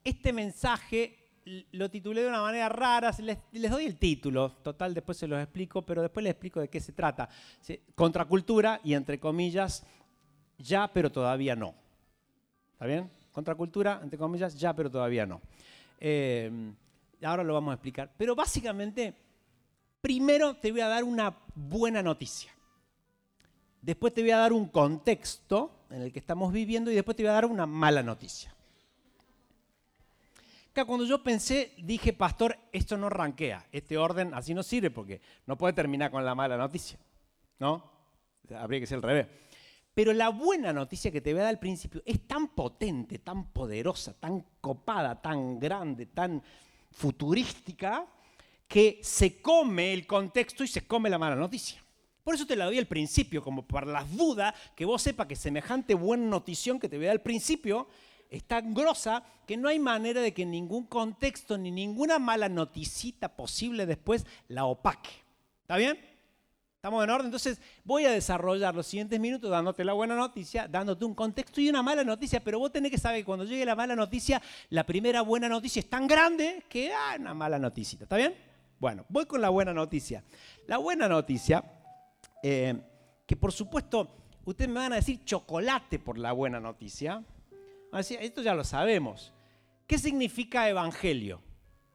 Este mensaje lo titulé de una manera rara, les doy el título, total después se los explico, pero después les explico de qué se trata. Contracultura y entre comillas, ya pero todavía no. ¿Está bien? Contracultura, entre comillas, ya pero todavía no. Ahora lo vamos a explicar. Pero básicamente, primero te voy a dar una buena noticia. Después te voy a dar un contexto en el que estamos viviendo y después te voy a dar una mala noticia. Cuando yo pensé, dije, pastor, esto no rankea, este orden así no sirve porque no puede terminar con la mala noticia, ¿no? Habría que ser al revés. Pero la buena noticia que te voy a dar al principio es tan potente, tan poderosa, tan copada, tan grande, tan futurística, que se come el contexto y se come la mala noticia. Por eso te la doy al principio, como para las dudas, que vos sepas que semejante buena notición que te voy a dar al principio es tan grosa que no hay manera de que ningún contexto ni ninguna mala noticita posible después la opaque. ¿Está bien? ¿Estamos en orden? Entonces voy a desarrollar los siguientes minutos dándote la buena noticia, dándote un contexto y una mala noticia, pero vos tenés que saber que cuando llegue la mala noticia, la primera buena noticia es tan grande que una mala noticita. ¿Está bien? Bueno, voy con la buena noticia. La buena noticia, que por supuesto ustedes me van a decir chocolate por la buena noticia. Esto ya lo sabemos. ¿Qué significa evangelio?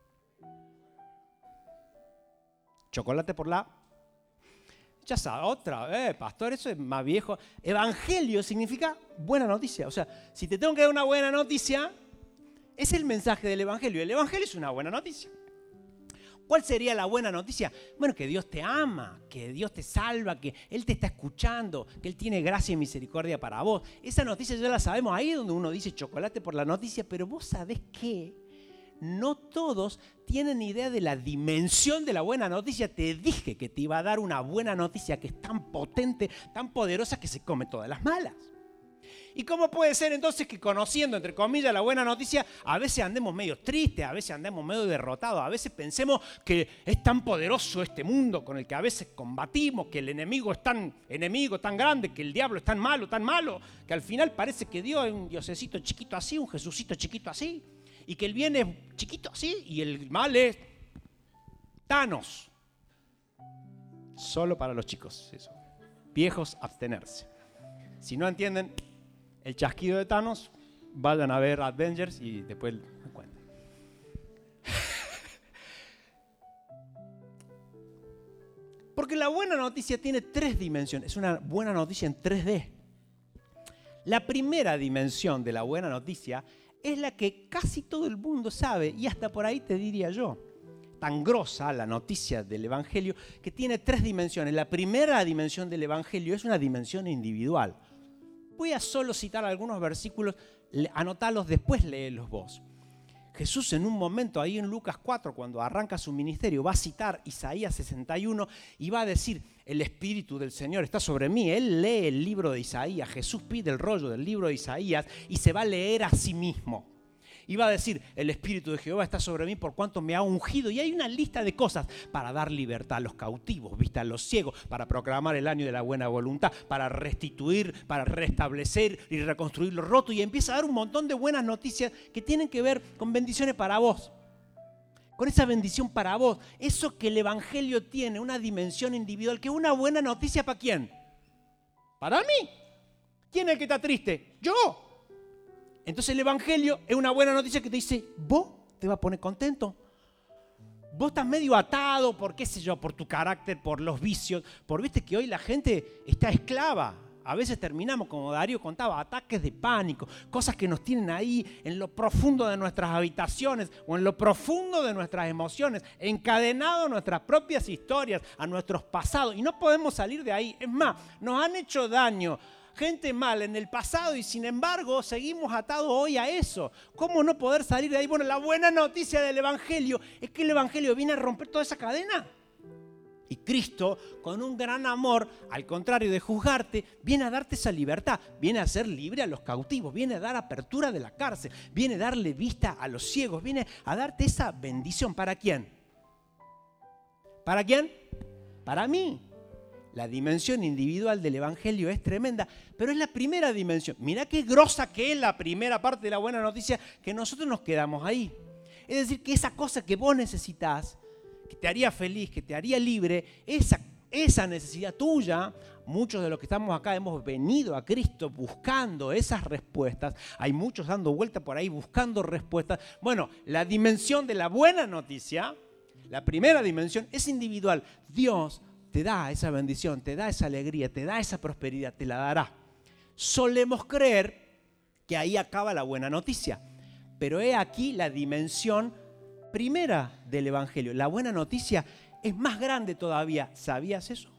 Chocolate por la... Ya sabe, otra vez, pastor, eso es más viejo. Evangelio significa buena noticia. O sea, si te tengo que dar una buena noticia, es el mensaje del evangelio. El evangelio es una buena noticia. ¿Cuál sería la buena noticia? Bueno, que Dios te ama, que Dios te salva, que Él te está escuchando, que Él tiene gracia y misericordia para vos. Esa noticia ya la sabemos, ahí es donde uno dice chocolate por la noticia, pero vos sabés que no todos tienen idea de la dimensión de la buena noticia. Te dije que te iba a dar una buena noticia que es tan potente, tan poderosa que se come todas las malas. ¿Y cómo puede ser entonces que conociendo, entre comillas, la buena noticia, a veces andemos medio tristes, a veces andemos medio derrotados, a veces pensemos que es tan poderoso este mundo con el que a veces combatimos, que el enemigo es tan enemigo, tan grande, que el diablo es tan malo, que al final parece que Dios es un diosecito chiquito así, un Jesucito chiquito así, y que el bien es chiquito así y el mal es Thanos? Solo para los chicos, eso. Viejos, abstenerse. Si no entienden el chasquido de Thanos, vayan a ver Avengers y después me cuentan. Porque la buena noticia tiene 3 dimensiones. Es una buena noticia en 3D. La primera dimensión de la buena noticia es la que casi todo el mundo sabe, y hasta por ahí te diría yo. Tan grosa la noticia del Evangelio que tiene 3 dimensiones. La primera dimensión del Evangelio es una dimensión individual. Voy a solo citar algunos versículos, anotalos, después léelos vos. Jesús en un momento ahí en Lucas 4, cuando arranca su ministerio, va a citar Isaías 61 y va a decir, el Espíritu del Señor está sobre mí. Él lee el libro de Isaías, Jesús pide el rollo del libro de Isaías y se va a leer a sí mismo. Y va a decir, el Espíritu de Jehová está sobre mí por cuanto me ha ungido. Y hay una lista de cosas para dar libertad a los cautivos, vista a los ciegos, para proclamar el año de la buena voluntad, para restituir, para restablecer y reconstruir lo roto. Y empieza a dar un montón de buenas noticias que tienen que ver con bendiciones para vos. Con esa bendición para vos. Eso que el Evangelio tiene, una dimensión individual, que es una buena noticia ¿para quién? Para mí. ¿Quién es el que está triste? Yo. Entonces el Evangelio es una buena noticia que te dice, vos te vas a poner contento. Vos estás medio atado por, qué sé yo, por tu carácter, por los vicios, por viste que hoy la gente está esclava. A veces terminamos, como Darío contaba, ataques de pánico, cosas que nos tienen ahí en lo profundo de nuestras habitaciones o en lo profundo de nuestras emociones, encadenados a nuestras propias historias, a nuestros pasados, y no podemos salir de ahí. Es más, nos han hecho daño gente mala en el pasado y sin embargo seguimos atados hoy a eso. ¿Cómo no poder salir de ahí? Bueno, la buena noticia del Evangelio es que el Evangelio viene a romper toda esa cadena. Y Cristo, con un gran amor, al contrario de juzgarte, viene a darte esa libertad, viene a hacer libre a los cautivos, viene a dar apertura de la cárcel, viene a darle vista a los ciegos, viene a darte esa bendición. ¿Para quién? ¿Para quién? Para mí. la dimensión individual del Evangelio es tremenda, pero es la primera dimensión. Mirá qué grosa que es la primera parte de la buena noticia, que nosotros nos quedamos ahí. Es decir, que esa cosa que vos necesitás, que te haría feliz, que te haría libre, esa necesidad tuya, muchos de los que estamos acá hemos venido a Cristo buscando esas respuestas. Hay muchos dando vuelta por ahí buscando respuestas. Bueno, la dimensión de la buena noticia, la primera dimensión, es individual. Dios te da esa bendición, te da esa alegría, te da esa prosperidad, te la dará. Solemos creer que ahí acaba la buena noticia, pero he aquí la dimensión primera del Evangelio. La buena noticia es más grande todavía. ¿Sabías eso?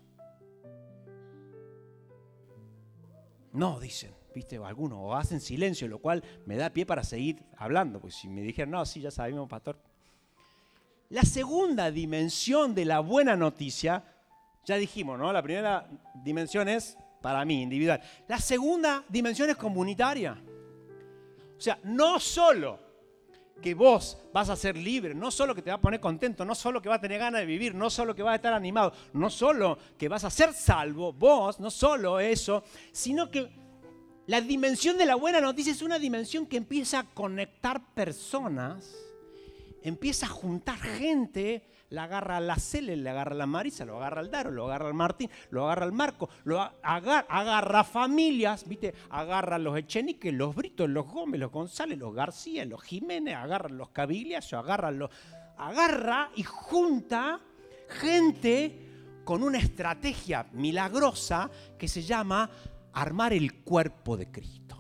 No, dicen, ¿viste? Algunos o hacen silencio, lo cual me da pie para seguir hablando, pues si me dijeran, no, sí, ya sabemos, pastor. La segunda dimensión de la buena noticia, ya dijimos, ¿no? La primera dimensión es, para mí, individual. La segunda dimensión es comunitaria. O sea, no solo que vos vas a ser libre, no solo que te va a poner contento, no solo que vas a tener ganas de vivir, no solo que vas a estar animado, no solo que vas a ser salvo, vos, no solo eso, sino que la dimensión de la buena noticia es una dimensión que empieza a conectar personas, empieza a juntar gente, la agarra a la Cele, le agarra a la Marisa, lo agarra al Daro, lo agarra al Martín, lo agarra al Marco, lo agarra familias, ¿viste? Agarra a los Echenique, los Britos, los Gómez, los González, los García, los Jiménez, agarra a los Caviglias, agarra y junta gente con una estrategia milagrosa que se llama armar el cuerpo de Cristo.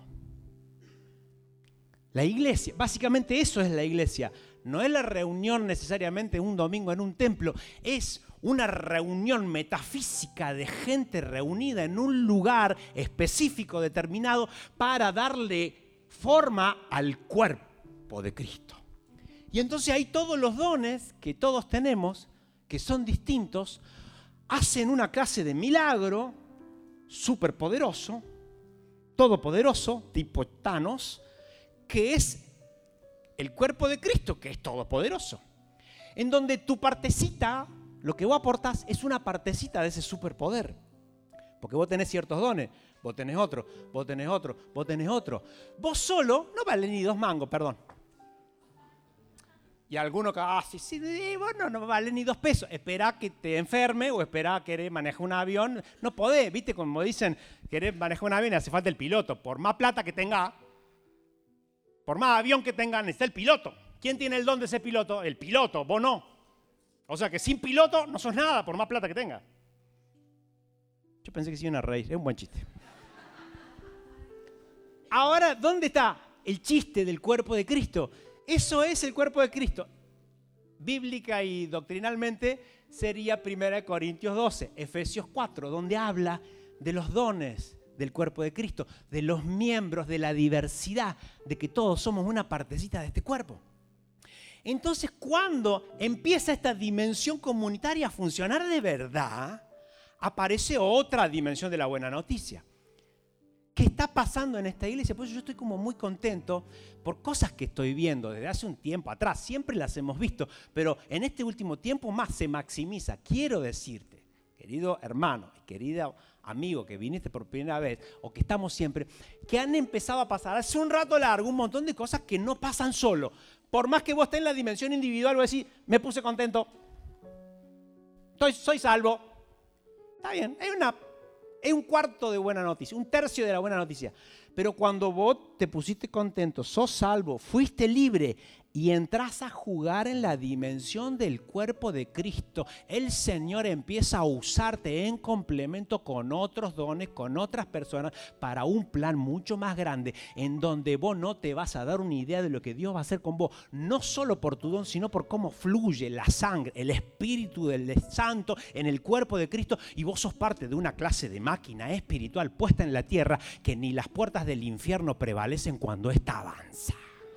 La iglesia, básicamente eso es la iglesia. No es la reunión necesariamente un domingo en un templo, es una reunión metafísica de gente reunida en un lugar específico, determinado, para darle forma al cuerpo de Cristo. Y entonces hay todos los dones que todos tenemos, que son distintos, hacen una clase de milagro superpoderoso, todopoderoso, tipo Thanos, que es el cuerpo de Cristo, que es todopoderoso. En donde tu partecita, lo que vos aportás, es una partecita de ese superpoder. Porque vos tenés ciertos dones, vos tenés otro, vos tenés otro, vos tenés otro. Vos solo no vale ni 2 mangos, perdón. Y alguno que, sí, vos no vale ni 2 pesos. Esperá que te enferme o esperá querer manejar un avión. No podés, ¿viste? Como dicen, querés manejar un avión y hace falta el piloto. Por más plata que tenga, por más avión que tengan, está el piloto. ¿Quién tiene el don de ser piloto? El piloto, vos no. O sea que sin piloto no sos nada, por más plata que tenga. Yo pensé que sí iban a reír, es un buen chiste. Ahora, ¿dónde está el chiste del cuerpo de Cristo? Eso es el cuerpo de Cristo. Bíblica y doctrinalmente sería 1 Corintios 12, Efesios 4, donde habla de los dones del cuerpo de Cristo, de los miembros, de la diversidad, de que todos somos una partecita de este cuerpo. Entonces, cuando empieza esta dimensión comunitaria a funcionar de verdad, aparece otra dimensión de la buena noticia. ¿Qué está pasando en esta iglesia? Por eso yo estoy como muy contento por cosas que estoy viendo desde hace un tiempo atrás. Siempre las hemos visto, pero en este último tiempo más se maximiza. Quiero decirte, querido hermano, querido amigo que viniste por primera vez o que estamos siempre, que han empezado a pasar hace un rato largo un montón de cosas que no pasan solo. Por más que vos estés en la dimensión individual, vos decís, me puse contento, soy salvo. Está bien, es un cuarto de buena noticia, un tercio de la buena noticia. Pero cuando vos te pusiste contento, sos salvo, fuiste libre y entras a jugar en la dimensión del cuerpo de Cristo, el Señor empieza a usarte en complemento con otros dones, con otras personas, para un plan mucho más grande, en donde vos no te vas a dar una idea de lo que Dios va a hacer con vos, no solo por tu don, sino por cómo fluye la sangre, el Espíritu del Santo en el cuerpo de Cristo, y vos sos parte de una clase de máquina espiritual puesta en la tierra, que ni las puertas del infierno prevalecen cuando ésta avanza.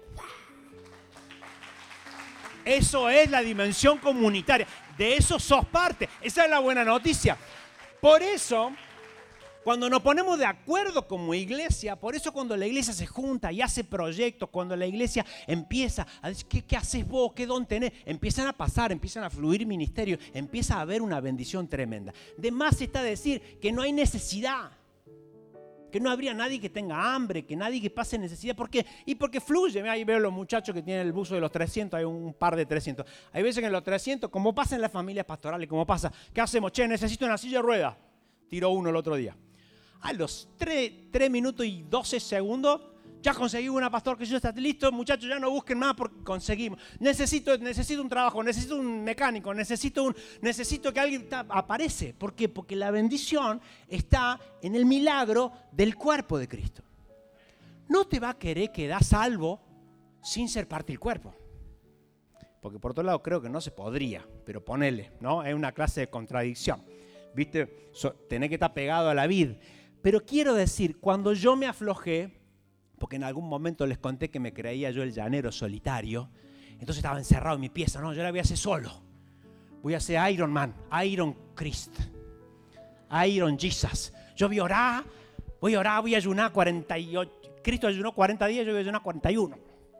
Eso es la dimensión comunitaria. De eso sos parte. Esa es la buena noticia. Por eso, Cuando nos ponemos de acuerdo como iglesia, por eso cuando la iglesia se junta y hace proyectos, cuando la iglesia empieza a decir, ¿qué haces vos? ¿Qué don tenés? Empiezan a pasar, empiezan a fluir ministerios, empieza a haber una bendición tremenda. De más está decir que no hay necesidad, que no habría nadie que tenga hambre, que nadie que pase necesidad. ¿Por qué? Y porque fluye. Ahí veo los muchachos que tienen el buzo de los 300, hay un par de 300. Hay veces que en los 300, como pasa en las familias pastorales, como pasa, ¿qué hacemos? Che, necesito una silla de ruedas. Tiró uno el otro día. A los 3 minutos y 12 segundos, ya conseguí una, pastor, que yo está listo, muchachos, ya no busquen más porque conseguimos. Necesito un trabajo, necesito un mecánico, necesito que alguien aparece. ¿Por qué? Porque la bendición está en el milagro del cuerpo de Cristo. No te va a querer quedar salvo sin ser parte del cuerpo. Porque por otro lado creo que no se podría, pero ponele, ¿no? Es una clase de contradicción. ¿Viste? Tenés que estar pegado a la vid. Pero quiero decir, cuando yo me aflojé, porque en algún momento les conté que me creía yo el llanero solitario, entonces estaba encerrado en mi pieza, no, yo la voy a hacer solo. Voy a hacer Iron Man, Iron Christ, Iron Jesus. Yo voy a orar, voy a ayunar 48. Cristo ayunó 40 días, yo voy a ayunar 41.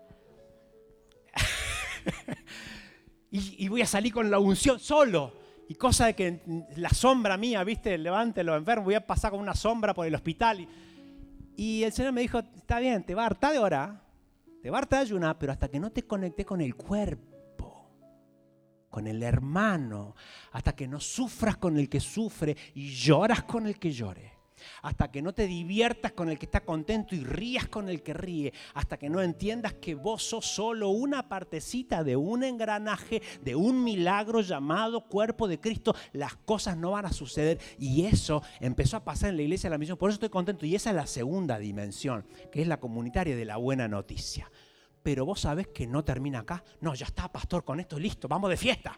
y voy a salir con la unción solo. Y cosa de que la sombra mía, ¿viste? Levante los enfermos, voy a pasar con una sombra por el hospital. Y el Señor me dijo, está bien, te va a hartar de orar, te va a hartar de ayunar, pero hasta que no te conectes con el cuerpo, con el hermano, hasta que no sufras con el que sufre y lloras con el que llore. Hasta que no te diviertas con el que está contento y rías con el que ríe, hasta que no entiendas que vos sos solo una partecita de un engranaje, de un milagro llamado cuerpo de Cristo, las cosas no van a suceder. Y eso empezó a pasar en la iglesia de la misión, por eso estoy contento. Y esa es la segunda dimensión, que es la comunitaria de la buena noticia. Pero vos sabés que no termina acá. No, ya está, pastor, con esto listo, vamos de fiesta.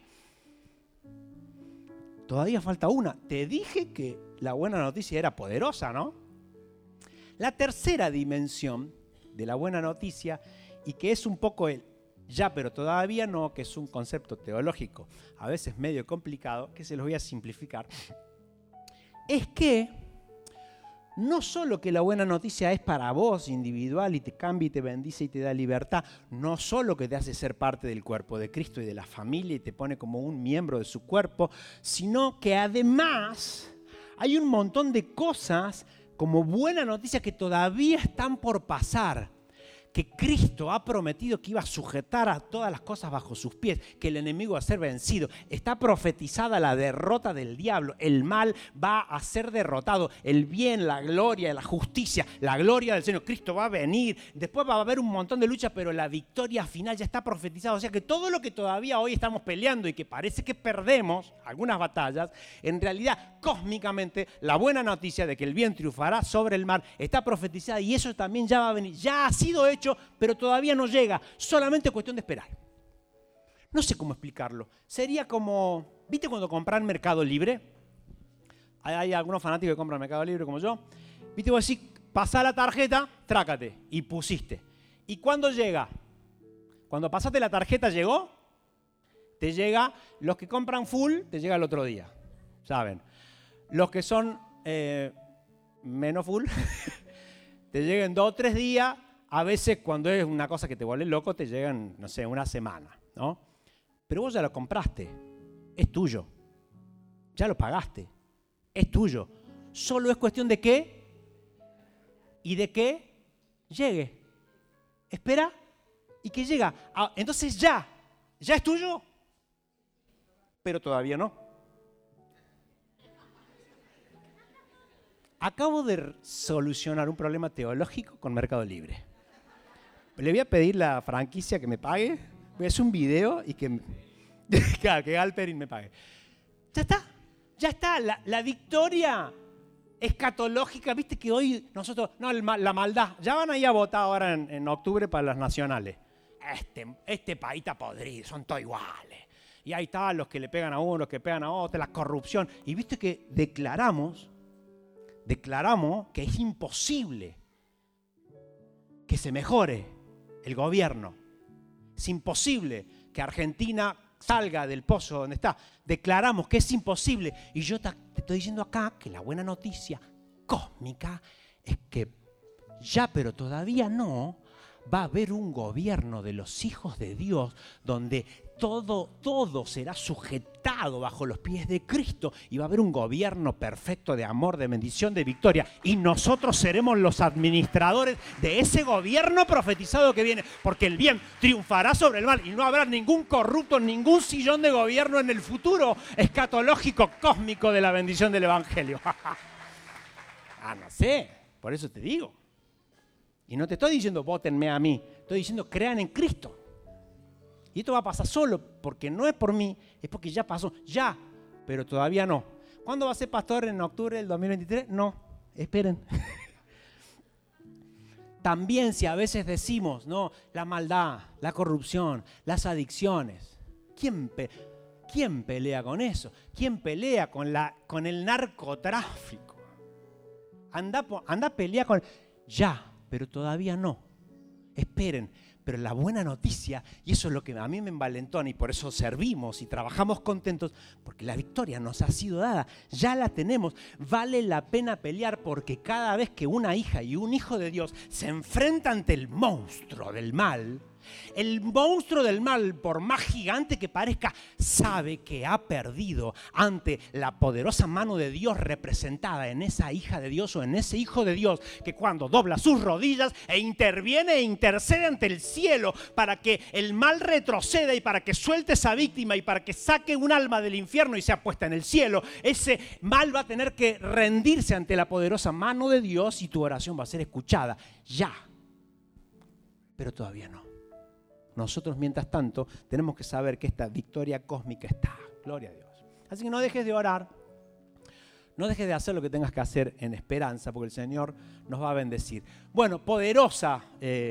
Todavía falta una. Te dije que la buena noticia era poderosa, ¿no? La tercera dimensión de la buena noticia, y que es un poco el ya pero todavía no, que es un concepto teológico a veces medio complicado, que se los voy a simplificar, es que no solo que la buena noticia es para vos individual y te cambia y te bendice y te da libertad, no solo que te hace ser parte del cuerpo de Cristo y de la familia y te pone como un miembro de su cuerpo, sino que además hay un montón de cosas como buena noticia que todavía están por pasar, que Cristo ha prometido que iba a sujetar a todas las cosas bajo sus pies, que el enemigo va a ser vencido. Está profetizada la derrota del diablo. El mal va a ser derrotado. El bien, la gloria, la justicia, la gloria del Señor. Cristo va a venir. Después va a haber un montón de luchas, pero la victoria final ya está profetizada. O sea que todo lo que todavía hoy estamos peleando y que parece que perdemos algunas batallas, en realidad, cósmicamente, la buena noticia de que el bien triunfará sobre el mal está profetizada y eso también ya va a venir. Ya ha sido hecho, pero todavía no llega, solamente cuestión de esperar. No sé cómo explicarlo. Sería como, ¿viste cuando compran Mercado Libre? Hay algunos fanáticos que compran Mercado Libre como yo. ¿Viste? Vos decís, pasá la tarjeta, trácate, y pusiste. ¿Y cuándo llega? Cuando pasaste la tarjeta, ¿llegó? Te llega, los que compran full, te llega el otro día, ¿saben? Los que son menos full, te llegan 2 o 3 días. A veces cuando es una cosa que te vuelve loco te llegan, no sé, una semana, ¿no? Pero vos ya lo compraste, es tuyo, ya lo pagaste, es tuyo. Solo es cuestión de qué y de que llegue. Espera y que llega. Entonces ya es tuyo, pero todavía no. Acabo de solucionar un problema teológico con Mercado Libre. Le voy a pedir la franquicia que me pague, voy a hacer un video y que Galperin me pague. Ya está, la victoria escatológica, viste que hoy nosotros, no, la maldad, ya van a ir a votar ahora en octubre para las nacionales. Este país está podrido, son todos iguales. Y ahí están los que le pegan a uno, los que pegan a otro, la corrupción. Y viste que declaramos que es imposible que se mejore el gobierno. Es imposible que Argentina salga del pozo donde está. Declaramos que es imposible. Y yo te estoy diciendo acá que la buena noticia cósmica es que ya, pero todavía no, va a haber un gobierno de los hijos de Dios donde todo será sujetado bajo los pies de Cristo y va a haber un gobierno perfecto de amor, de bendición, de victoria. Y nosotros seremos los administradores de ese gobierno profetizado que viene, porque el bien triunfará sobre el mal y no habrá ningún corrupto, ningún sillón de gobierno en el futuro escatológico cósmico de la bendición del Evangelio. No sé, por eso te digo. Y no te estoy diciendo vótenme a mí, estoy diciendo crean en Cristo. Y esto va a pasar solo, porque no es por mí, es porque ya pasó, ya, pero todavía no. ¿Cuándo va a ser pastor? ¿En octubre del 2023? No, esperen. También si a veces decimos, no, la maldad, la corrupción, las adicciones, ¿quién pelea con eso? ¿Quién pelea con el narcotráfico? Anda a pelear con... Ya, pero todavía no. Esperen. Pero la buena noticia, y eso es lo que a mí me envalentona y por eso servimos y trabajamos contentos, porque la victoria nos ha sido dada, ya la tenemos. Vale la pena pelear porque cada vez que una hija y un hijo de Dios se enfrentan ante el monstruo del mal, el monstruo del mal, por más gigante que parezca, sabe que ha perdido ante la poderosa mano de Dios representada en esa hija de Dios o en ese hijo de Dios, que cuando dobla sus rodillas e interviene e intercede ante el cielo para que el mal retroceda y para que suelte esa víctima y para que saque un alma del infierno y sea puesta en el cielo, ese mal va a tener que rendirse ante la poderosa mano de Dios y tu oración va a ser escuchada. Ya, pero todavía no. Nosotros, mientras tanto, tenemos que saber que esta victoria cósmica está. Gloria a Dios. Así que no dejes de orar. No dejes de hacer lo que tengas que hacer en esperanza, porque el Señor nos va a bendecir. Bueno, poderosa,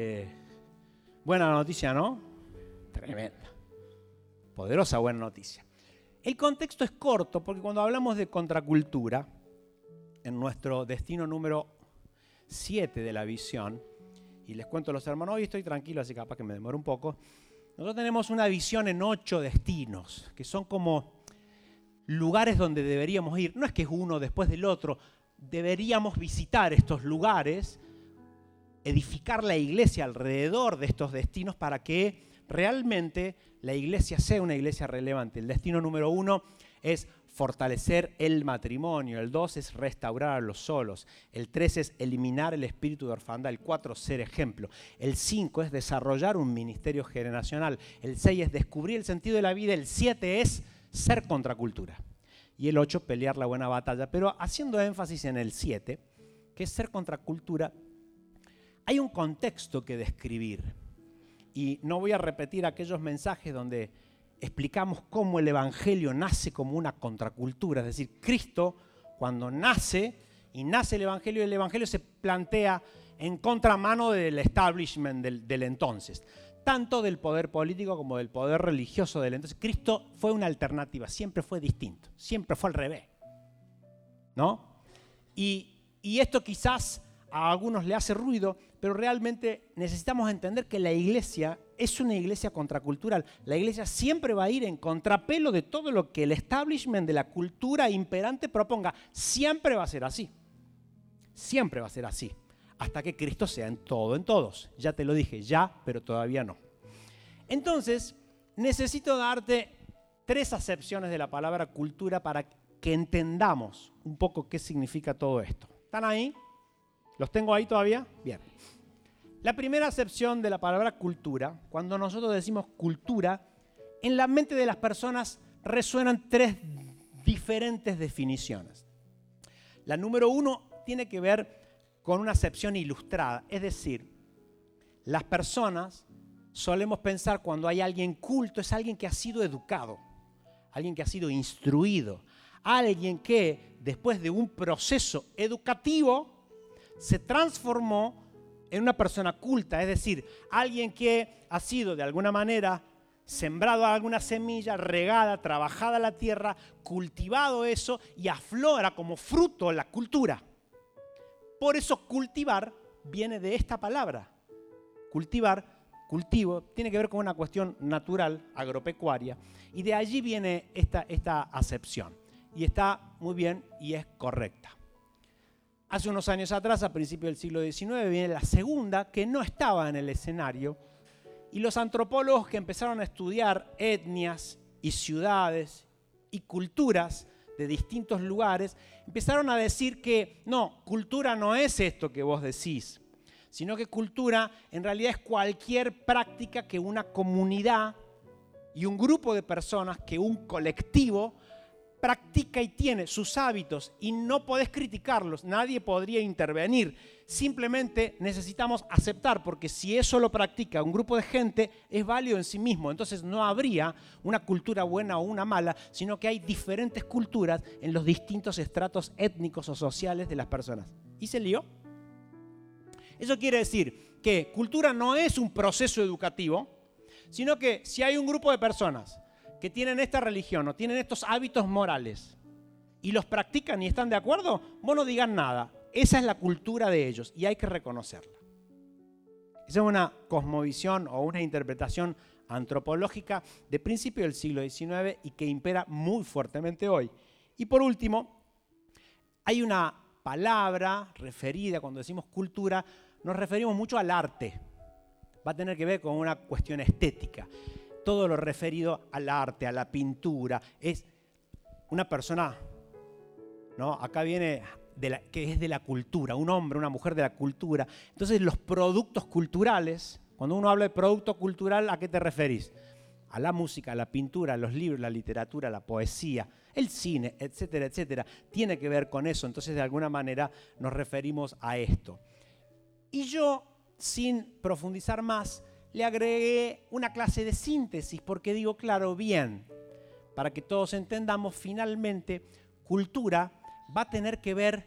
buena noticia, ¿no? Tremenda. Poderosa buena noticia. El contexto es corto, porque cuando hablamos de contracultura, en nuestro destino número 7 de la visión, y les cuento a los hermanos, hoy estoy tranquilo, así capaz que me demoro un poco. Nosotros tenemos una visión en 8 destinos, que son como lugares donde deberíamos ir. No es que es uno después del otro, deberíamos visitar estos lugares, edificar la iglesia alrededor de estos destinos para que realmente la iglesia sea una iglesia relevante. El destino número 1 es fortalecer el matrimonio, el 2 es restaurar a los solos, el 3 es eliminar el espíritu de orfandad, el 4 ser ejemplo, el 5 es desarrollar un ministerio generacional, el 6 es descubrir el sentido de la vida, el 7 es ser contracultura y el 8 pelear la buena batalla. Pero haciendo énfasis en el 7, que es ser contracultura, hay un contexto que describir y no voy a repetir aquellos mensajes donde explicamos cómo el Evangelio nace como una contracultura, es decir, Cristo cuando nace y nace el Evangelio se plantea en contramano del establishment del entonces, tanto del poder político como del poder religioso del entonces. Cristo fue una alternativa, siempre fue distinto, siempre fue al revés, ¿no? Y esto quizás a algunos le hace ruido, pero realmente necesitamos entender que la iglesia es una iglesia contracultural. La iglesia siempre va a ir en contrapelo de todo lo que el establishment de la cultura imperante proponga. Siempre va a ser así. Siempre va a ser así. Hasta que Cristo sea en todo, en todos. Ya te lo dije, ya, pero todavía no. Entonces, necesito darte 3 acepciones de la palabra cultura para que entendamos un poco qué significa todo esto. ¿Están ahí? ¿Los tengo ahí todavía? Bien. La primera acepción de la palabra cultura, cuando nosotros decimos cultura, en la mente de las personas resuenan 3 diferentes definiciones. La número 1 tiene que ver con una acepción ilustrada, es decir, las personas solemos pensar cuando hay alguien culto, es alguien que ha sido educado, alguien que ha sido instruido, alguien que después de un proceso educativo se transformó en una persona culta, es decir, alguien que ha sido de alguna manera sembrado alguna semilla, regada, trabajada la tierra, cultivado eso y aflora como fruto la cultura. Por eso cultivar viene de esta palabra. Cultivar, cultivo, tiene que ver con una cuestión natural, agropecuaria, y de allí viene esta acepción. Y está muy bien y es correcta. Hace unos años atrás, a principios del siglo XIX, viene la segunda, que no estaba en el escenario, y los antropólogos que empezaron a estudiar etnias y ciudades y culturas de distintos lugares, empezaron a decir que no, cultura no es esto que vos decís, sino que cultura en realidad es cualquier práctica que una comunidad y un grupo de personas, que un colectivo practica y tiene sus hábitos, y no podés criticarlos, nadie podría intervenir, simplemente necesitamos aceptar, porque si eso lo practica un grupo de gente, es válido en sí mismo. Entonces no habría una cultura buena o una mala, sino que hay diferentes culturas en los distintos estratos étnicos o sociales de las personas. ¿Y se lió? Eso quiere decir que cultura no es un proceso educativo, sino que si hay un grupo de personas que tienen esta religión o tienen estos hábitos morales y los practican y están de acuerdo, vos no digas nada. Esa es la cultura de ellos y hay que reconocerla. Esa es una cosmovisión o una interpretación antropológica de principio del siglo XIX y que impera muy fuertemente hoy. Y por último, hay una palabra referida, cuando decimos cultura, nos referimos mucho al arte. Va a tener que ver con una cuestión estética. Todo lo referido al arte, a la pintura, es una persona, ¿no? Acá viene que es de la cultura, un hombre, una mujer de la cultura. Entonces los productos culturales, cuando uno habla de producto cultural, ¿a qué te referís? A la música, a la pintura, a los libros, la literatura, la poesía, el cine, etcétera, etcétera. Tiene que ver con eso, entonces de alguna manera nos referimos a esto. Y yo, sin profundizar más, le agregué una clase de síntesis, porque digo, claro, bien, para que todos entendamos, finalmente, cultura va a tener que ver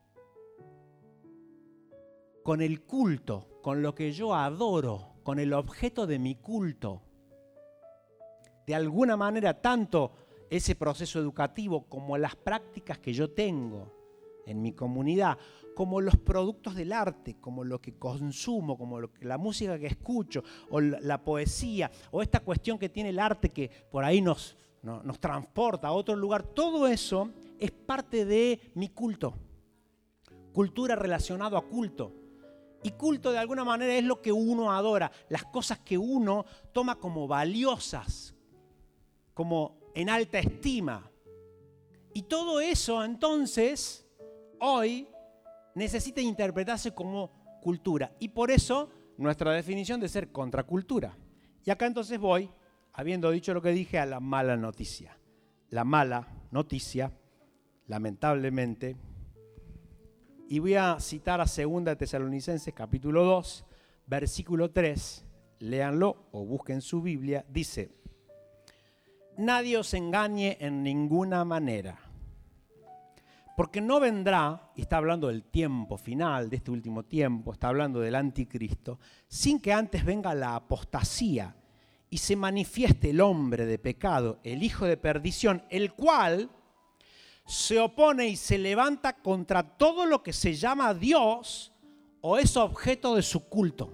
con el culto, con lo que yo adoro, con el objeto de mi culto. De alguna manera, tanto ese proceso educativo como las prácticas que yo tengo en mi comunidad, como los productos del arte, como lo que consumo, como la música que escucho, o la poesía, o esta cuestión que tiene el arte que por ahí nos transporta a otro lugar, todo eso es parte de mi culto. Cultura relacionado a culto. Y culto de alguna manera es lo que uno adora, las cosas que uno toma como valiosas, como en alta estima. Y todo eso entonces, hoy, necesita interpretarse como cultura. Y por eso nuestra definición de ser contracultura. Y acá entonces voy, habiendo dicho lo que dije, a la mala noticia. La mala noticia, lamentablemente, y voy a citar a 2 Tesalonicenses capítulo 2, versículo 3, léanlo o busquen su Biblia, dice: nadie os engañe en ninguna manera, porque no vendrá, y está hablando del tiempo final, de este último tiempo, está hablando del anticristo, sin que antes venga la apostasía y se manifieste el hombre de pecado, el hijo de perdición, el cual se opone y se levanta contra todo lo que se llama Dios o es objeto de su culto.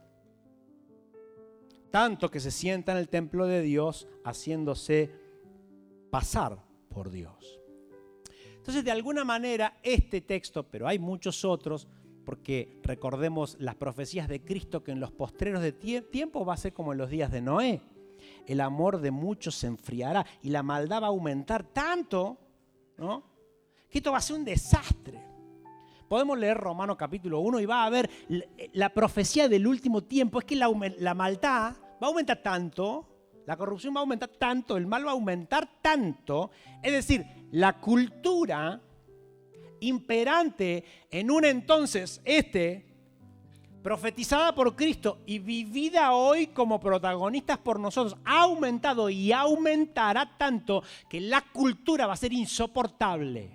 Tanto que se sienta en el templo de Dios haciéndose pasar por Dios. Entonces, de alguna manera, este texto, pero hay muchos otros, porque recordemos las profecías de Cristo que en los postreros de tiempo va a ser como en los días de Noé. El amor de muchos se enfriará y la maldad va a aumentar tanto, ¿no?, que esto va a ser un desastre. Podemos leer Romanos capítulo 1 y va a ver la profecía del último tiempo. Es que la maldad va a aumentar tanto, la corrupción va a aumentar tanto, el mal va a aumentar tanto. Es decir, la cultura imperante en un entonces profetizada por Cristo y vivida hoy como protagonistas por nosotros, ha aumentado y aumentará tanto que la cultura va a ser insoportable.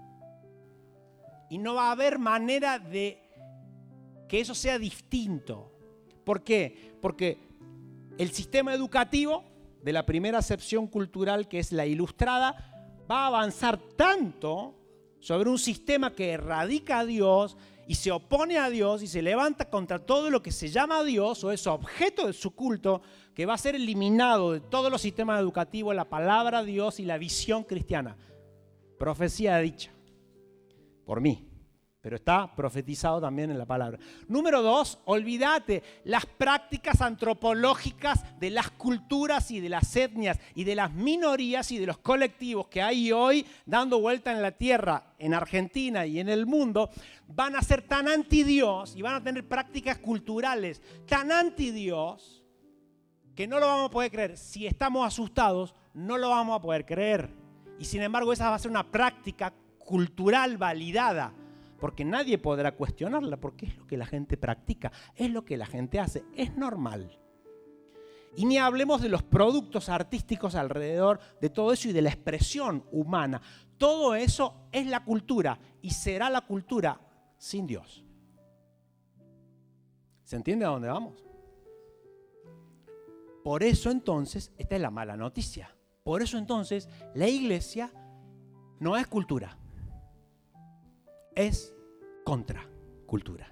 Y no va a haber manera de que eso sea distinto. ¿Por qué? Porque el sistema educativo de la primera acepción cultural, que es la ilustrada, va a avanzar tanto sobre un sistema que erradica a Dios y se opone a Dios y se levanta contra todo lo que se llama Dios o es objeto de su culto, que va a ser eliminado de todos los sistemas educativos la palabra Dios y la visión cristiana. Profecía dicha por mí, pero está profetizado también en la palabra. Número 2, olvídate las prácticas antropológicas de las culturas y de las etnias y de las minorías y de los colectivos que hay hoy dando vuelta en la tierra, en Argentina y en el mundo, van a ser tan anti-Dios y van a tener prácticas culturales tan anti-Dios que no lo vamos a poder creer. Si estamos asustados, no lo vamos a poder creer. Y sin embargo, esa va a ser una práctica cultural validada, porque nadie podrá cuestionarla, porque es lo que la gente practica, es lo que la gente hace, es normal. Y ni hablemos de los productos artísticos alrededor de todo eso y de la expresión humana. Todo eso es la cultura y será la cultura sin Dios. ¿Se entiende a dónde vamos? Por eso entonces, esta es la mala noticia. Por eso entonces, la iglesia no es cultura, es contracultura.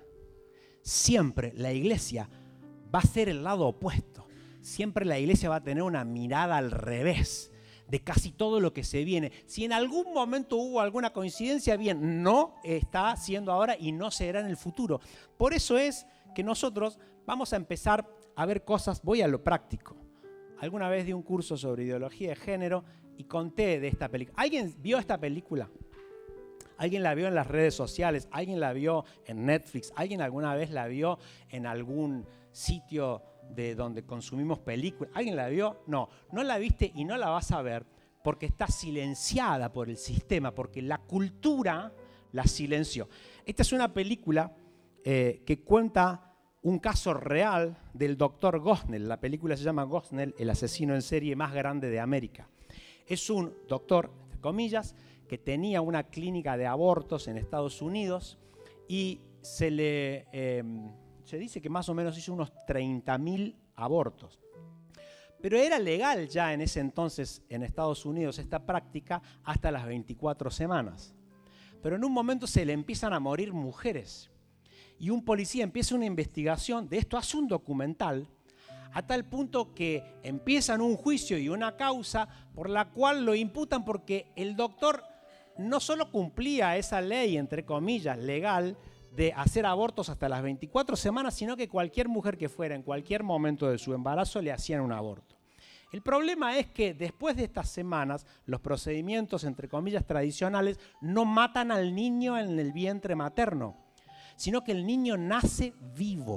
Siempre la iglesia va a ser el lado opuesto. Siempre la iglesia va a tener una mirada al revés de casi todo lo que se viene. Si en algún momento hubo alguna coincidencia, bien, no está siendo ahora y no será en el futuro. Por eso es que nosotros vamos a empezar a ver cosas, voy a lo práctico. Alguna vez di un curso sobre ideología de género y conté de esta película. ¿Alguien vio esta película? ¿Alguien la vio en las redes sociales? ¿Alguien la vio en Netflix? ¿Alguien alguna vez la vio en algún sitio de donde consumimos películas? ¿Alguien la vio? No, no la viste y no la vas a ver porque está silenciada por el sistema, porque la cultura la silenció. Esta es una película que cuenta un caso real del doctor Gosnell. La película se llama Gosnell, el asesino en serie más grande de América. Es un doctor, entre comillas, que tenía una clínica de abortos en Estados Unidos y se dice que más o menos hizo unos 30.000 abortos. Pero era legal ya en ese entonces en Estados Unidos esta práctica hasta las 24 semanas. Pero en un momento se le empiezan a morir mujeres y un policía empieza una investigación, de esto hace un documental, a tal punto que empiezan un juicio y una causa por la cual lo imputan porque el doctor no solo cumplía esa ley, entre comillas, legal, de hacer abortos hasta las 24 semanas, sino que cualquier mujer que fuera en cualquier momento de su embarazo le hacían un aborto. El problema es que después de estas semanas, los procedimientos, entre comillas, tradicionales, no matan al niño en el vientre materno, sino que el niño nace vivo.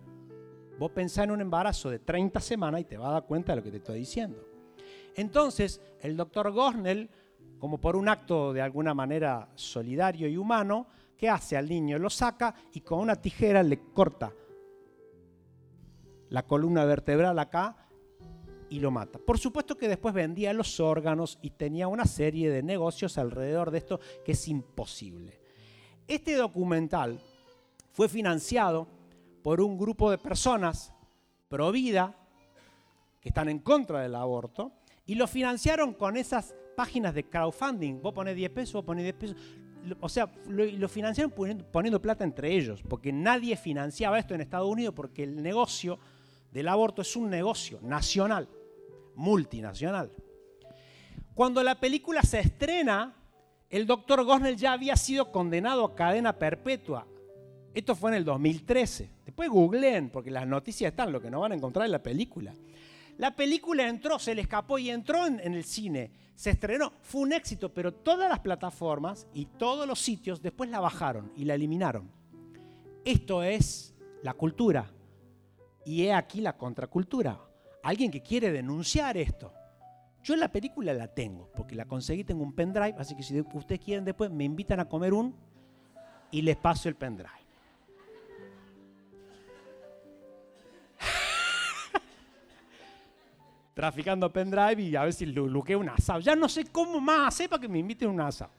Vos pensás en un embarazo de 30 semanas y te vas a dar cuenta de lo que te estoy diciendo. Entonces, el doctor Gosnell, como por un acto de alguna manera solidario y humano, ¿qué hace al niño? Lo saca y con una tijera le corta la columna vertebral acá y lo mata. Por supuesto que después vendía los órganos y tenía una serie de negocios alrededor de esto que es imposible. Este documental fue financiado por un grupo de personas pro vida que están en contra del aborto y lo financiaron con esas páginas de crowdfunding. Vos ponés 10 pesos, vos ponés 10 pesos. O sea, lo financiaron poniendo plata entre ellos, porque nadie financiaba esto en Estados Unidos, porque el negocio del aborto es un negocio nacional, multinacional. Cuando la película se estrena, el doctor Gosnell ya había sido condenado a cadena perpetua. Esto fue en el 2013. Después googleen, porque las noticias están, lo que no van a encontrar en la película. La película entró, se le escapó y entró en el cine. Se estrenó, fue un éxito, pero todas las plataformas y todos los sitios después la bajaron y la eliminaron. Esto es la cultura. Y he aquí la contracultura. Alguien que quiere denunciar esto. Yo la película la tengo, porque la conseguí, tengo un pendrive, así que si ustedes quieren después me invitan a comer y les paso el pendrive. Traficando pendrive y a ver si luqueo un asado. Ya no sé cómo más hacer para que me inviten a un asado.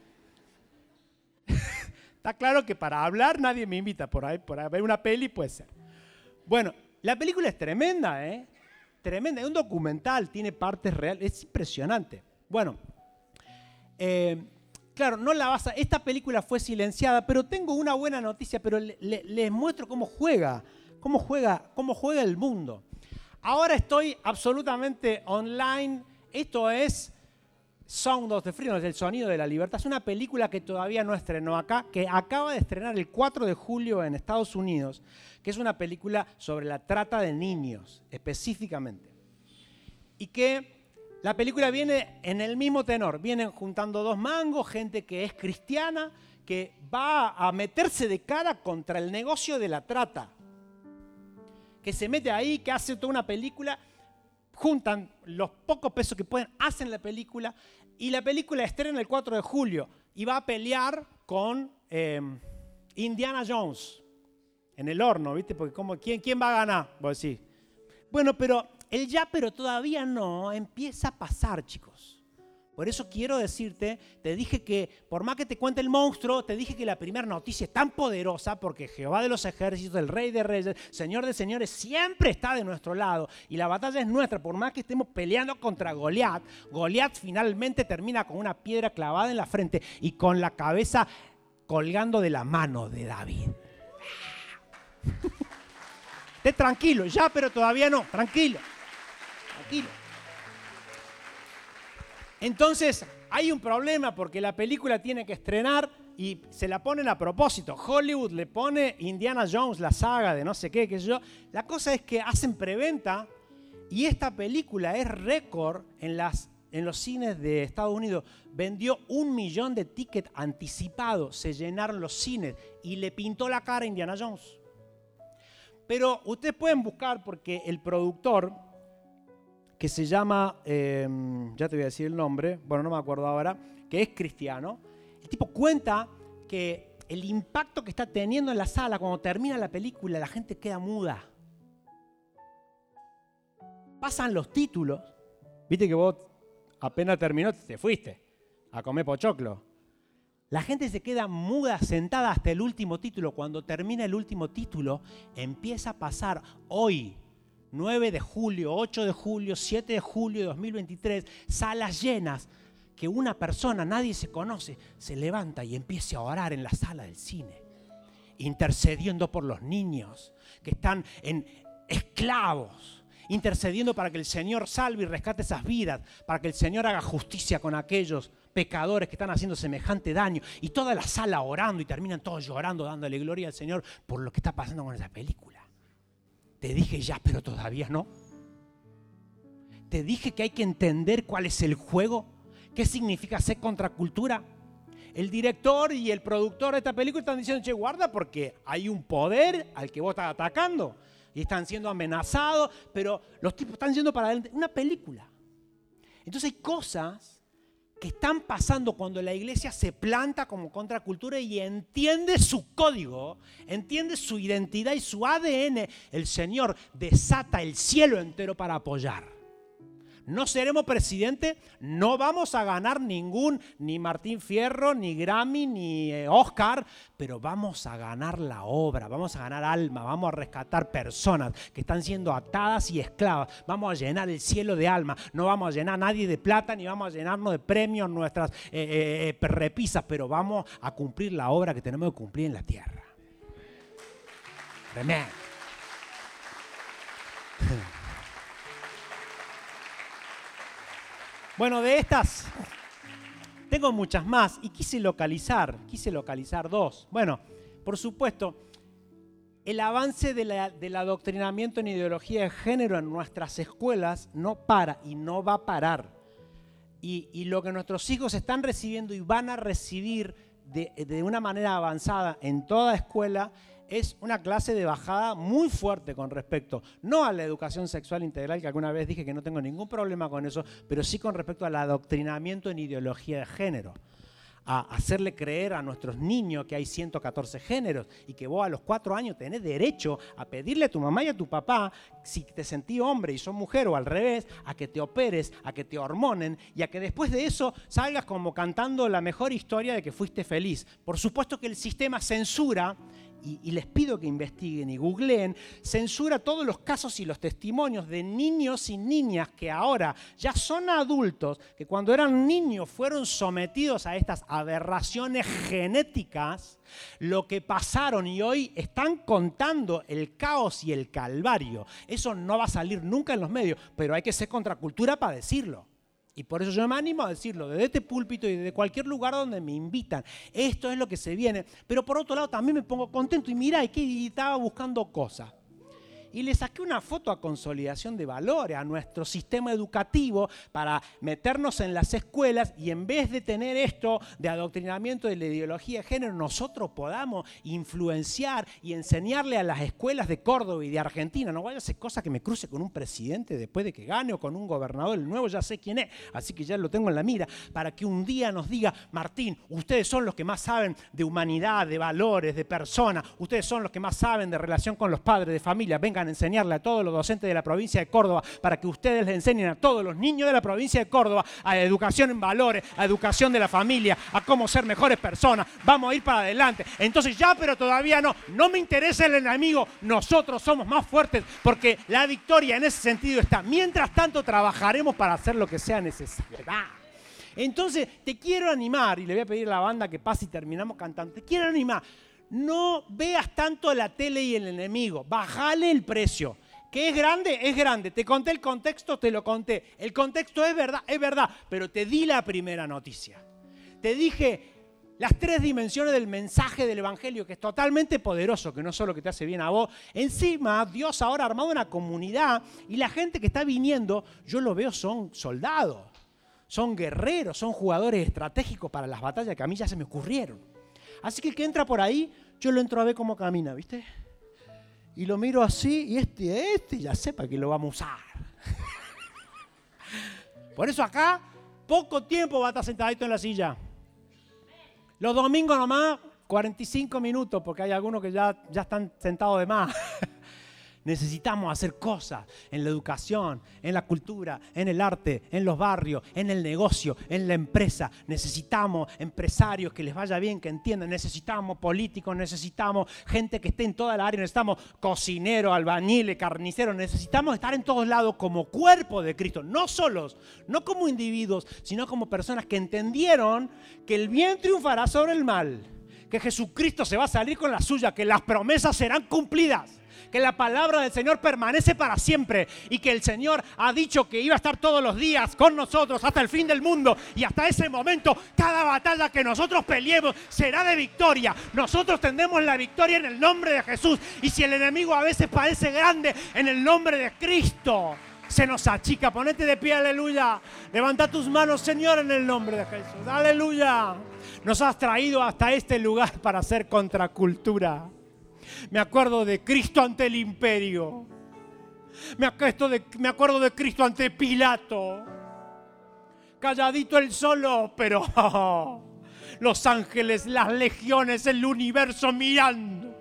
Está claro que para hablar nadie me invita, por ahí ver una peli puede ser. Bueno, la película es tremenda, ¿eh? Tremenda, es un documental, tiene partes reales, es impresionante. Bueno, claro, no la vas a... Esta película fue silenciada, pero tengo una buena noticia, pero les muestro cómo juega el mundo. Ahora estoy absolutamente online, esto es Sound of the Freedom, el sonido de la libertad. Es una película que todavía no estrenó acá, que acaba de estrenar el 4 de julio en Estados Unidos, que es una película sobre la trata de niños, específicamente. Y que la película viene en el mismo tenor. Vienen juntando dos mangos, gente que es cristiana, que va a meterse de cara contra el negocio de la trata. Que se mete ahí, que hace toda una película, juntan los pocos pesos que pueden, hacen la película, y la película estrena el 4 de julio y va a pelear con Indiana Jones en el horno, ¿viste? Porque ¿quién va a ganar? Vos decís. Bueno, pero el ya, pero todavía no, empieza a pasar, chicos. Por eso quiero decirte, te dije que, por más que te cuente el monstruo, te dije que la primera noticia es tan poderosa porque Jehová de los ejércitos, el Rey de reyes, Señor de señores, siempre está de nuestro lado. Y la batalla es nuestra, por más que estemos peleando contra Goliat. Goliat finalmente termina con una piedra clavada en la frente y con la cabeza colgando de la mano de David. Esté tranquilo, ya, pero todavía no, tranquilo. Tranquilo. Entonces, hay un problema porque la película tiene que estrenar y se la ponen a propósito. Hollywood le pone Indiana Jones, la saga de no sé qué sé yo. La cosa es que hacen preventa y esta película es récord en los cines de Estados Unidos. Vendió 1 millón de tickets anticipados, se llenaron los cines y le pintó la cara a Indiana Jones. Pero ustedes pueden buscar porque el productor, que se llama, ya te voy a decir el nombre, bueno, no me acuerdo ahora, que es cristiano. El tipo cuenta que el impacto que está teniendo en la sala cuando termina la película, la gente queda muda. Pasan los títulos. Viste que vos apenas terminó, te fuiste a comer pochoclo. La gente se queda muda, sentada hasta el último título. Cuando termina el último título, empieza a pasar hoy, 9 de julio, 8 de julio, 7 de julio de 2023, salas llenas, que una persona, nadie se conoce, se levanta y empieza a orar en la sala del cine, intercediendo por los niños que están en esclavos, intercediendo para que el Señor salve y rescate esas vidas, para que el Señor haga justicia con aquellos pecadores que están haciendo semejante daño, y toda la sala orando y terminan todos llorando, dándole gloria al Señor por lo que está pasando con esa película. Te dije ya, pero todavía no. Te dije que hay que entender cuál es el juego, qué significa ser contracultura. El director y el productor de esta película están diciendo, che, guarda porque hay un poder al que vos estás atacando y están siendo amenazados, pero los tipos están yendo para adelante. Una película. Entonces hay cosas que están pasando cuando la iglesia se planta como contracultura y entiende su código, entiende su identidad y su ADN. El Señor desata el cielo entero para apoyar. No seremos presidente, no vamos a ganar ni Martín Fierro, ni Grammy, ni Oscar, pero vamos a ganar la obra, vamos a ganar alma, vamos a rescatar personas que están siendo atadas y esclavas. Vamos a llenar el cielo de alma, no vamos a llenar a nadie de plata, ni vamos a llenarnos de premios nuestras repisas, pero vamos a cumplir la obra que tenemos que cumplir en la tierra. Tremendo. Bueno, de estas tengo muchas más y quise localizar 2. Bueno, por supuesto, el avance del adoctrinamiento en ideología de género en nuestras escuelas no para y no va a parar. Y lo que nuestros hijos están recibiendo y van a recibir de una manera avanzada en toda escuela es una clase de bajada muy fuerte con respecto, no a la educación sexual integral, que alguna vez dije que no tengo ningún problema con eso, pero sí con respecto al adoctrinamiento en ideología de género. A hacerle creer a nuestros niños que hay 114 géneros y que vos a los 4 años tenés derecho a pedirle a tu mamá y a tu papá, si te sentís hombre y sos mujer o al revés, a que te operes, a que te hormonen y a que después de eso salgas como cantando la mejor historia de que fuiste feliz. Por supuesto que el sistema censura, y les pido que investiguen y googleen, censura todos los casos y los testimonios de niños y niñas que ahora ya son adultos, que cuando eran niños fueron sometidos a estas aberraciones genéticas, lo que pasaron y hoy están contando el caos y el calvario. Eso no va a salir nunca en los medios, pero hay que ser contracultura para decirlo. Y por eso yo me animo a decirlo desde este púlpito y desde cualquier lugar donde me invitan. Esto es lo que se viene. Pero por otro lado también me pongo contento y mirá, y estaba buscando cosas. Y le saqué una foto a Consolidación de Valores, a nuestro sistema educativo, para meternos en las escuelas y en vez de tener esto de adoctrinamiento de la ideología de género, nosotros podamos influenciar y enseñarle a las escuelas de Córdoba y de Argentina. No vaya a ser cosa que me cruce con un presidente después de que gane o con un gobernador, el nuevo ya sé quién es, así que ya lo tengo en la mira, para que un día nos diga, Martín, ustedes son los que más saben de humanidad, de valores, de personas, ustedes son los que más saben de relación con los padres, de familia, vengan a enseñarle a todos los docentes de la provincia de Córdoba para que ustedes les enseñen a todos los niños de la provincia de Córdoba a educación en valores, a educación de la familia, a cómo ser mejores personas. Vamos a ir para adelante. Entonces ya, pero todavía no me interesa el enemigo. Nosotros somos más fuertes porque la victoria en ese sentido está. Mientras tanto trabajaremos para hacer lo que sea necesario. Entonces te quiero animar, y le voy a pedir a la banda que pase y terminamos cantando. Te quiero animar. No veas tanto la tele y el enemigo, bájale el precio. ¿Que es grande? Es grande. Te conté el contexto, te lo conté. El contexto es verdad, pero te di la primera noticia. Te dije las 3 dimensiones del mensaje del Evangelio, que es totalmente poderoso, que no solo que te hace bien a vos. Encima, Dios ahora ha armado una comunidad y la gente que está viniendo, yo lo veo, son soldados, son guerreros, son jugadores estratégicos para las batallas que a mí ya se me ocurrieron. Así que el que entra por ahí, yo lo entro a ver cómo camina, ¿viste? Y lo miro así, y este ya sepa que lo vamos a usar. Por eso acá, poco tiempo va a estar sentadito en la silla. Los domingos nomás, 45 minutos, porque hay algunos que ya están sentados de más. Necesitamos hacer cosas en la educación, en la cultura, en el arte, en los barrios, en el negocio, en la empresa. Necesitamos empresarios que les vaya bien, que entiendan. Necesitamos políticos, necesitamos gente que esté en toda la área. Necesitamos cocineros, albañiles, carniceros. Necesitamos estar en todos lados como cuerpo de Cristo. No solos, no como individuos, sino como personas que entendieron que el bien triunfará sobre el mal. Que Jesucristo se va a salir con la suya, que las promesas serán cumplidas. Que la palabra del Señor permanece para siempre y que el Señor ha dicho que iba a estar todos los días con nosotros hasta el fin del mundo y hasta ese momento cada batalla que nosotros peleemos será de victoria. Nosotros tendremos la victoria en el nombre de Jesús y si el enemigo a veces parece grande, en el nombre de Cristo se nos achica. Ponete de pie, aleluya. Levanta tus manos, Señor, en el nombre de Jesús. Aleluya. Nos has traído hasta este lugar para hacer contracultura. Me acuerdo de Cristo ante el imperio. Me acuerdo de Cristo ante Pilato. Calladito él solo, pero los ángeles, las legiones, el universo mirando.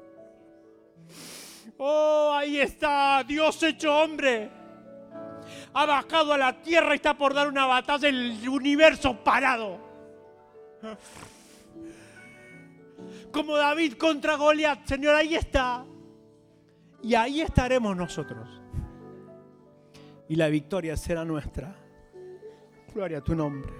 Oh, ahí está, Dios hecho hombre. Ha bajado a la tierra y está por dar una batalla, el universo parado. Como David contra Goliat, Señor, ahí está. Y ahí estaremos nosotros. Y la victoria será nuestra. Gloria a tu nombre.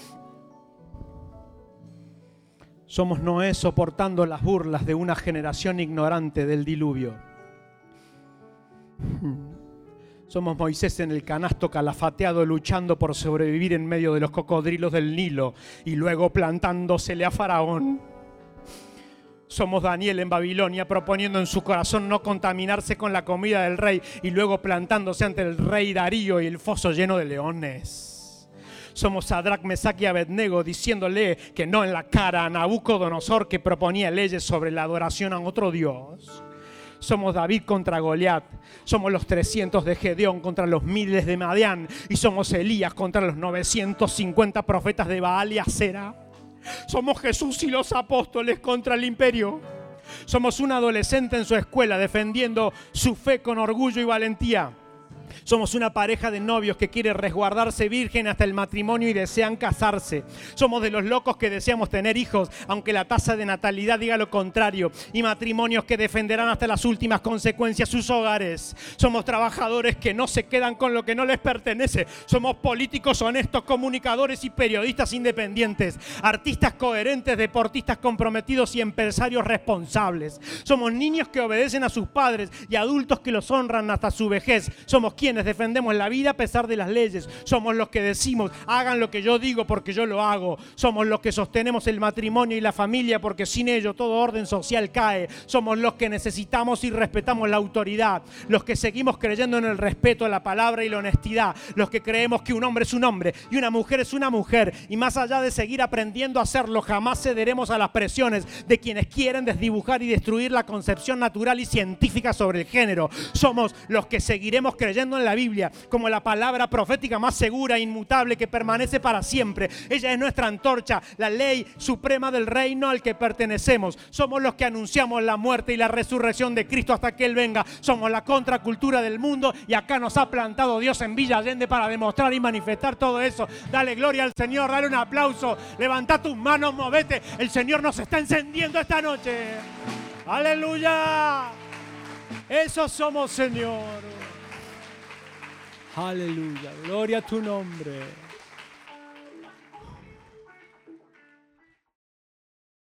Somos Noé soportando las burlas de una generación ignorante del diluvio. Somos Moisés en el canasto calafateado luchando por sobrevivir en medio de los cocodrilos del Nilo y luego plantándosele a Faraón. Somos Daniel en Babilonia proponiendo en su corazón no contaminarse con la comida del rey y luego plantándose ante el rey Darío y el foso lleno de leones. Somos Sadrac, Mesac y Abednego diciéndole que no en la cara a Nabucodonosor que proponía leyes sobre la adoración a otro Dios. Somos David contra Goliat. Somos los 300 de Gedeón contra los miles de Madián. Y somos Elías contra los 950 profetas de Baal y Asera. Somos Jesús y los apóstoles contra el imperio. Somos un adolescente en su escuela defendiendo su fe con orgullo y valentía. Somos una pareja de novios que quiere resguardarse virgen hasta el matrimonio y desean casarse. Somos de los locos que deseamos tener hijos, aunque la tasa de natalidad diga lo contrario. Y matrimonios que defenderán hasta las últimas consecuencias sus hogares. Somos trabajadores que no se quedan con lo que no les pertenece. Somos políticos honestos, comunicadores y periodistas independientes. Artistas coherentes, deportistas comprometidos y empresarios responsables. Somos niños que obedecen a sus padres y adultos que los honran hasta su vejez. Somos quienes defendemos la vida a pesar de las leyes. Somos los que decimos, hagan lo que yo digo porque yo lo hago. Somos los que sostenemos el matrimonio y la familia porque sin ello todo orden social cae. Somos los que necesitamos y respetamos la autoridad. Los que seguimos creyendo en el respeto a la palabra y la honestidad. Los que creemos que un hombre es un hombre y una mujer es una mujer. Y más allá de seguir aprendiendo a hacerlo, jamás cederemos a las presiones de quienes quieren desdibujar y destruir la concepción natural y científica sobre el género. Somos los que seguiremos creyendo en la Biblia como la palabra profética más segura e inmutable que permanece para siempre. Ella es nuestra antorcha, la ley suprema del reino al que pertenecemos. Somos los que anunciamos la muerte y la resurrección de Cristo hasta que Él venga. Somos la contracultura del mundo y acá nos ha plantado Dios en Villa Allende para demostrar y manifestar todo eso. Dale gloria al Señor, dale un aplauso, levanta tus manos, movete. El Señor nos está encendiendo esta noche. ¡Aleluya! Eso somos, Señor. Aleluya, gloria a tu nombre.